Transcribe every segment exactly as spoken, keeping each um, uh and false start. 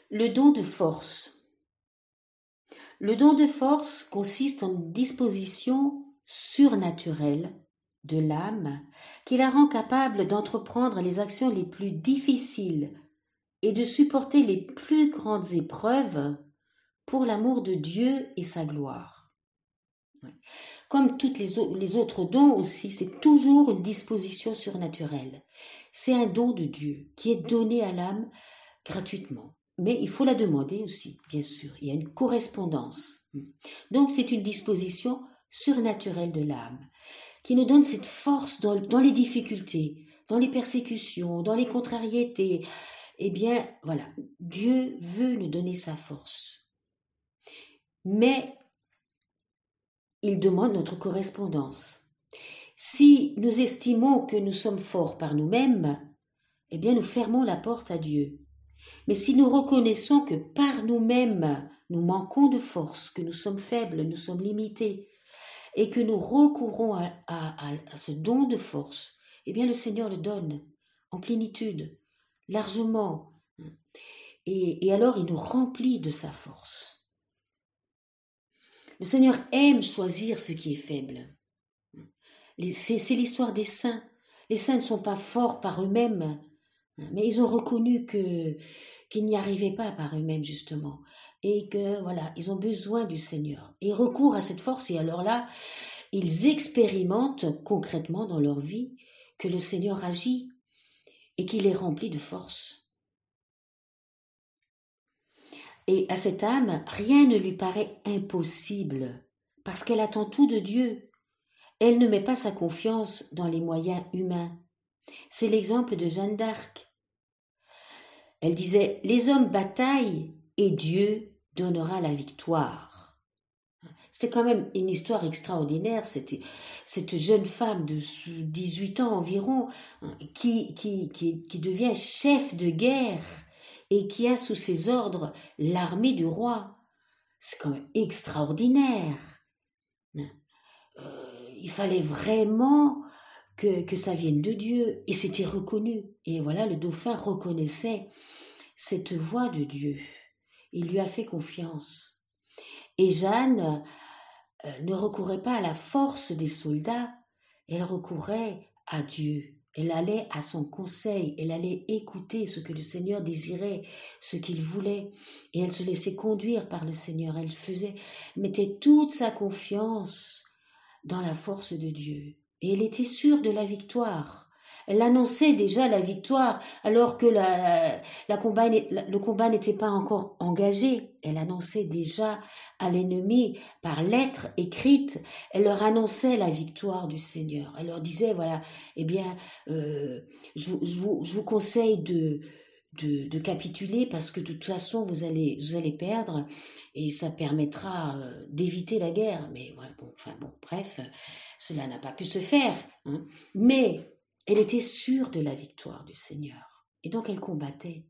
Le don de force. Le don de force consiste en une disposition surnaturelle de l'âme qui la rend capable d'entreprendre les actions les plus difficiles et de supporter les plus grandes épreuves pour l'amour de Dieu et sa gloire. Comme tous les, les autres dons aussi, c'est toujours une disposition surnaturelle. C'est un don de Dieu qui est donné à l'âme gratuitement. Mais il faut la demander aussi, bien sûr. Il y a une correspondance. Donc c'est une disposition surnaturelle de l'âme qui nous donne cette force dans, dans les difficultés, dans les persécutions, dans les contrariétés. Eh bien, voilà, Dieu veut nous donner sa force. Mais il demande notre correspondance. Si nous estimons que nous sommes forts par nous-mêmes, eh bien nous fermons la porte à Dieu. Mais si nous reconnaissons que par nous-mêmes, nous manquons de force, que nous sommes faibles, nous sommes limités, et que nous recourons à, à, à ce don de force, eh bien le Seigneur le donne en plénitude, largement. Et, et alors il nous remplit de sa force. Le Seigneur aime choisir ce qui est faible. C'est, c'est l'histoire des saints. Les saints ne sont pas forts par eux-mêmes, mais ils ont reconnu que qu'ils n'y arrivaient pas par eux-mêmes, justement, et que, voilà, ils ont besoin du Seigneur. Et ils recourent à cette force, et alors là, ils expérimentent concrètement dans leur vie que le Seigneur agit et qu'il les remplit de force. Et à cette âme, rien ne lui paraît impossible, parce qu'elle attend tout de Dieu. Elle ne met pas sa confiance dans les moyens humains. C'est l'exemple de Jeanne d'Arc. Elle disait « Les hommes bataillent et Dieu donnera la victoire ». C'était quand même une histoire extraordinaire. C'était cette jeune femme de dix-huit ans environ qui, qui, qui, qui devient chef de guerre et qui a sous ses ordres l'armée du roi. C'est quand même extraordinaire. Euh, il fallait vraiment que, que ça vienne de Dieu et c'était reconnu. Et voilà, le dauphin reconnaissait cette voix de Dieu. Il lui a fait confiance. Et Jeanne euh, ne recourait pas à la force des soldats, elle recourait à Dieu. Elle allait à son conseil, elle allait écouter ce que le Seigneur désirait, ce qu'il voulait, et elle se laissait conduire par le Seigneur. Elle faisait, mettait toute sa confiance dans la force de Dieu. Et elle était sûre de la victoire. Elle annonçait déjà la victoire alors que la, la, la combat, la, le combat n'était pas encore engagé. Elle annonçait déjà à l'ennemi par lettres écrites. Elle leur annonçait la victoire du Seigneur. Elle leur disait, voilà, eh bien, euh, je, je, vous, je vous conseille de, de, de capituler parce que de toute façon, vous allez, vous allez perdre et ça permettra euh, d'éviter la guerre. Mais voilà, bon, enfin bon, bref, cela n'a pas pu se faire. Hein. Mais elle était sûre de la victoire du Seigneur. Et donc elle combattait.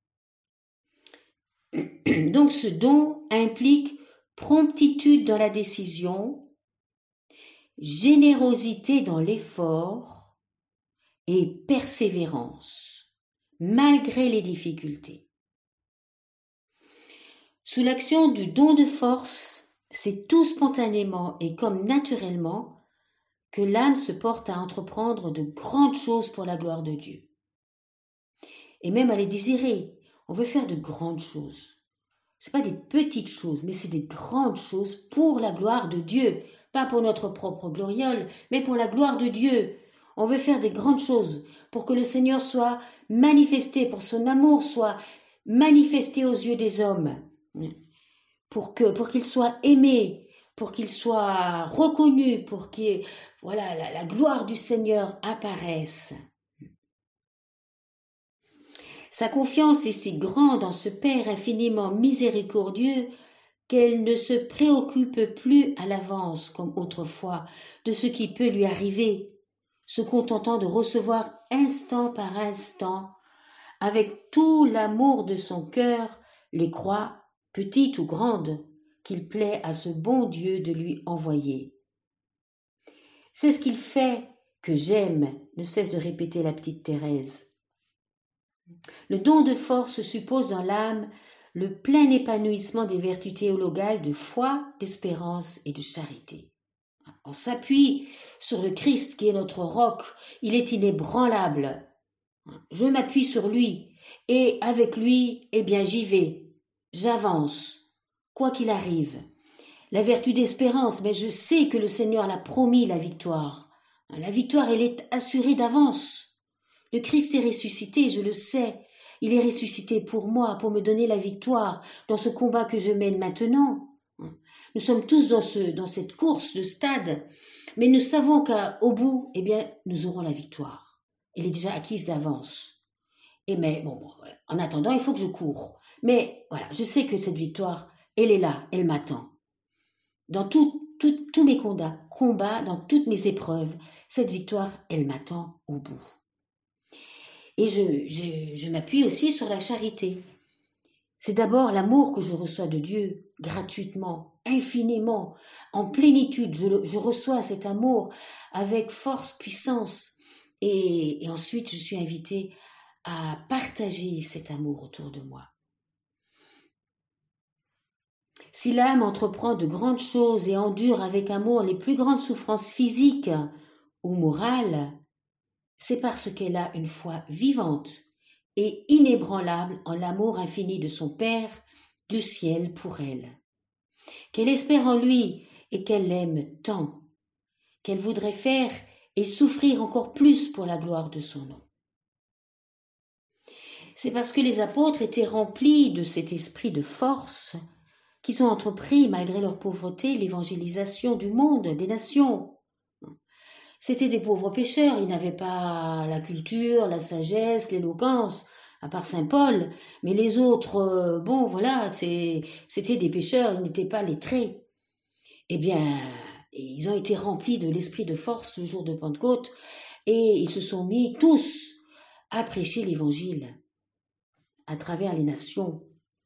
Donc ce don implique promptitude dans la décision, générosité dans l'effort et persévérance, malgré les difficultés. Sous l'action du don de force, c'est tout spontanément et comme naturellement que l'âme se porte à entreprendre de grandes choses pour la gloire de Dieu. Et même à les désirer. On veut faire de grandes choses. Ce n'est pas des petites choses, mais c'est des grandes choses pour la gloire de Dieu. Pas pour notre propre gloriole, mais pour la gloire de Dieu. On veut faire des grandes choses pour que le Seigneur soit manifesté, pour son amour soit manifesté aux yeux des hommes. Pour que, pour qu'il soit aimé, pour qu'il soit reconnu, pour que voilà, la, la gloire du Seigneur apparaisse. Sa confiance est si grande en ce Père infiniment miséricordieux qu'elle ne se préoccupe plus à l'avance, comme autrefois, de ce qui peut lui arriver, se contentant de recevoir instant par instant, avec tout l'amour de son cœur, les croix, petites ou grandes, qu'il plaît à ce bon Dieu de lui envoyer. C'est ce qu'il fait que j'aime, ne cesse de répéter la petite Thérèse. Le don de force suppose dans l'âme le plein épanouissement des vertus théologales de foi, d'espérance et de charité. On s'appuie sur le Christ qui est notre roc, il est inébranlable. Je m'appuie sur lui et avec lui, eh bien j'y vais, j'avance, quoi qu'il arrive. La vertu d'espérance, mais je sais que le Seigneur l'a promis la victoire. La victoire, elle est assurée d'avance. Le Christ est ressuscité, je le sais. Il est ressuscité pour moi, pour me donner la victoire dans ce combat que je mène maintenant. Nous sommes tous dans, ce, dans cette course de stade, mais nous savons qu'au bout, eh bien, nous aurons la victoire. Elle est déjà acquise d'avance. Et mais, bon, bon, en attendant, il faut que je cours. Mais voilà, je sais que cette victoire, elle est là, elle m'attend. Dans tout, tout, tous mes combats, combats, dans toutes mes épreuves, cette victoire, elle m'attend au bout. Et je, je, je m'appuie aussi sur la charité. C'est d'abord l'amour que je reçois de Dieu, gratuitement, infiniment, en plénitude. Je, je reçois cet amour avec force, puissance. Et, et ensuite, je suis invitée à partager cet amour autour de moi. Si l'âme entreprend de grandes choses et endure avec amour les plus grandes souffrances physiques ou morales, c'est parce qu'elle a une foi vivante et inébranlable en l'amour infini de son Père du ciel pour elle, qu'elle espère en lui et qu'elle l'aime tant, qu'elle voudrait faire et souffrir encore plus pour la gloire de son nom. C'est parce que les apôtres étaient remplis de cet esprit de force qu'ils ont entrepris, malgré leur pauvreté, l'évangélisation du monde, des nations. C'étaient des pauvres pécheurs, ils n'avaient pas la culture, la sagesse, l'éloquence, à part saint Paul, mais les autres, euh, bon voilà, c'est, c'était des pécheurs, ils n'étaient pas lettrés. Eh bien, ils ont été remplis de l'esprit de force le jour de Pentecôte, et ils se sont mis tous à prêcher l'évangile à travers les nations.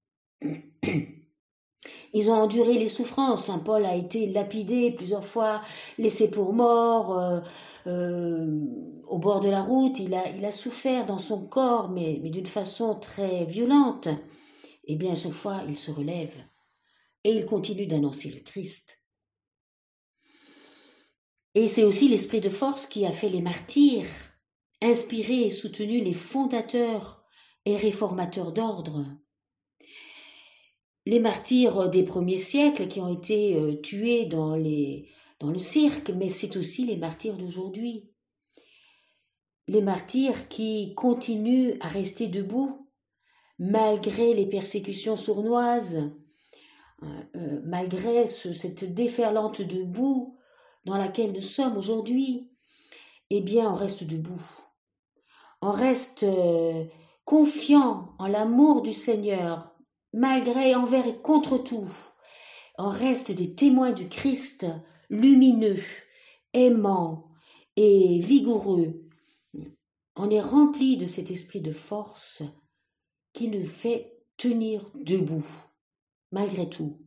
Ils ont enduré les souffrances. Saint Paul a été lapidé plusieurs fois, laissé pour mort, euh, euh, au bord de la route. Il a, il a souffert dans son corps, mais, mais d'une façon très violente. Eh bien, à chaque fois, il se relève et il continue d'annoncer le Christ. Et c'est aussi l'esprit de force qui a fait les martyrs, inspiré et soutenu les fondateurs et réformateurs d'ordre. Les martyrs des premiers siècles qui ont été euh, tués dans, les, dans le cirque, mais c'est aussi les martyrs d'aujourd'hui. Les martyrs qui continuent à rester debout malgré les persécutions sournoises, euh, malgré ce, cette déferlante de boue dans laquelle nous sommes aujourd'hui. Eh bien, on reste debout. On reste euh, confiant en l'amour du Seigneur, malgré, envers et contre tout. On reste des témoins du Christ, lumineux, aimant et vigoureux. On est rempli de cet esprit de force qui nous fait tenir debout, malgré tout.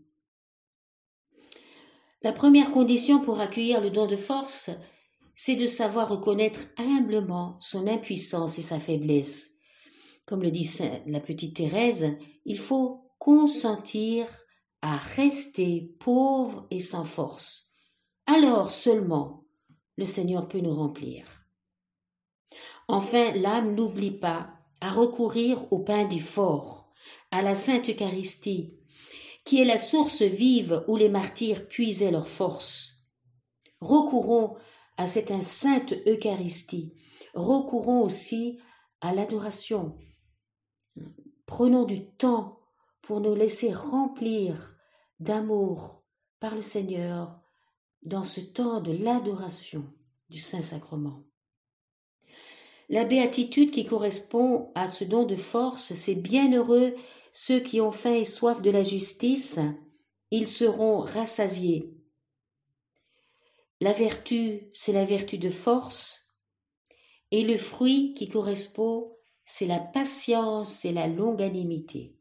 La première condition pour accueillir le don de force, c'est de savoir reconnaître humblement son impuissance et sa faiblesse. Comme le dit la petite Thérèse, il faut consentir à rester pauvre et sans force. Alors seulement, le Seigneur peut nous remplir. Enfin, l'âme n'oublie pas à recourir au pain des forts, à la Sainte Eucharistie, qui est la source vive où les martyrs puisaient leur force. Recourons à cette sainte Eucharistie. Recourons aussi à l'adoration. Prenons du temps pour nous laisser remplir d'amour par le Seigneur dans ce temps de l'adoration du Saint-Sacrement. La béatitude qui correspond à ce don de force, c'est bienheureux ceux qui ont faim et soif de la justice, ils seront rassasiés. La vertu, c'est la vertu de force, et le fruit qui correspond, c'est la patience et la longanimité.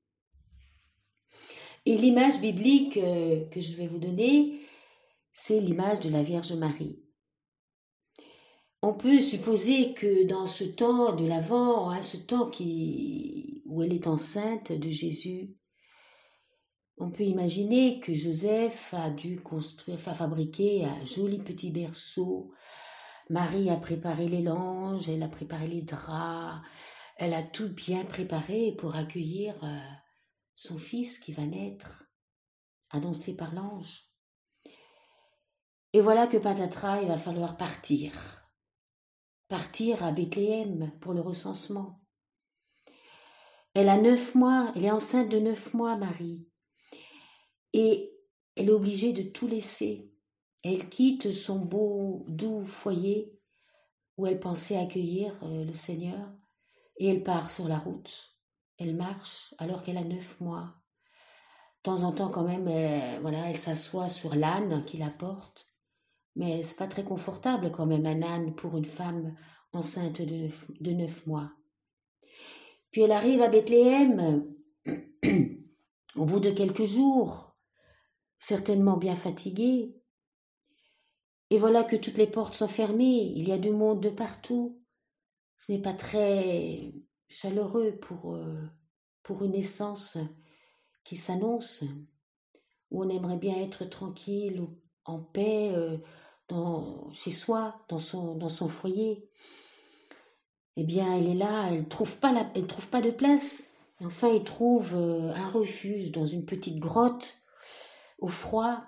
Et l'image biblique euh, que je vais vous donner, c'est l'image de la Vierge Marie. On peut supposer que dans ce temps de l'Avent, hein, ce temps qui, où elle est enceinte de Jésus, on peut imaginer que Joseph a dû construire, enfin fabriquer un joli petit berceau. Marie a préparé les langes, elle a préparé les draps, elle a tout bien préparé pour accueillir euh, son fils qui va naître, annoncé par l'ange. Et voilà que patatras, il va falloir partir. Partir à Bethléem pour le recensement. Elle a neuf mois, elle est enceinte de neuf mois, Marie. Et elle est obligée de tout laisser. Elle quitte son beau, doux foyer où elle pensait accueillir euh, le Seigneur et elle part sur la route. Elle marche alors qu'elle a neuf mois. De temps en temps, quand même, elle, voilà, elle s'assoit sur l'âne qui la porte. Mais c'est pas très confortable quand même un âne pour une femme enceinte de neuf, de neuf mois. Puis elle arrive à Bethléem au bout de quelques jours, certainement bien fatiguée. Et voilà que toutes les portes sont fermées, il y a du monde de partout. Ce n'est pas très chaleureux pour, euh, pour une naissance qui s'annonce, où on aimerait bien être tranquille, en paix, euh, dans, chez soi, dans son, dans son foyer. Eh bien, elle est là, elle ne trouve pas la, elle trouve pas de place. Et enfin, elle trouve euh, un refuge dans une petite grotte, au froid.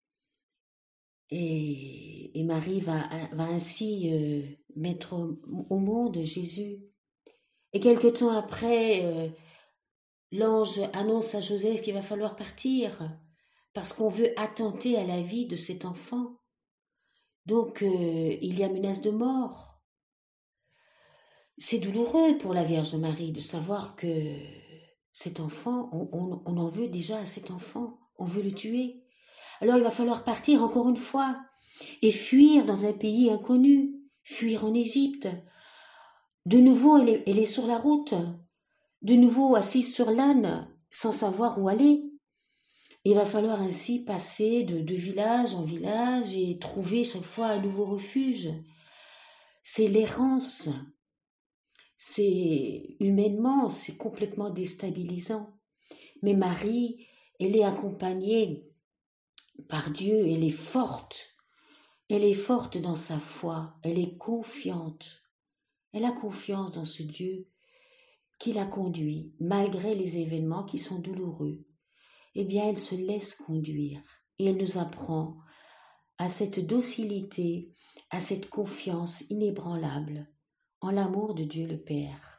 Et, et Marie va, va ainsi euh, mettre au, au monde Jésus. Et quelque temps après, euh, l'ange annonce à Joseph qu'il va falloir partir parce qu'on veut attenter à la vie de cet enfant. Donc, euh, il y a menace de mort. C'est douloureux pour la Vierge Marie de savoir que cet enfant, on, on, on en veut déjà à cet enfant, on veut le tuer. Alors il va falloir partir encore une fois et fuir dans un pays inconnu, fuir en Égypte. De nouveau, elle est, elle est sur la route, de nouveau assise sur l'âne, sans savoir où aller. Il va falloir ainsi passer de, de village en village et trouver chaque fois un nouveau refuge. C'est l'errance. C'est humainement, c'est complètement déstabilisant. Mais Marie, elle est accompagnée par Dieu, elle est forte. Elle est forte dans sa foi, elle est confiante. Elle a confiance dans ce Dieu qui la conduit, malgré les événements qui sont douloureux. Eh bien, elle se laisse conduire et elle nous apprend à cette docilité, à cette confiance inébranlable en l'amour de Dieu le Père.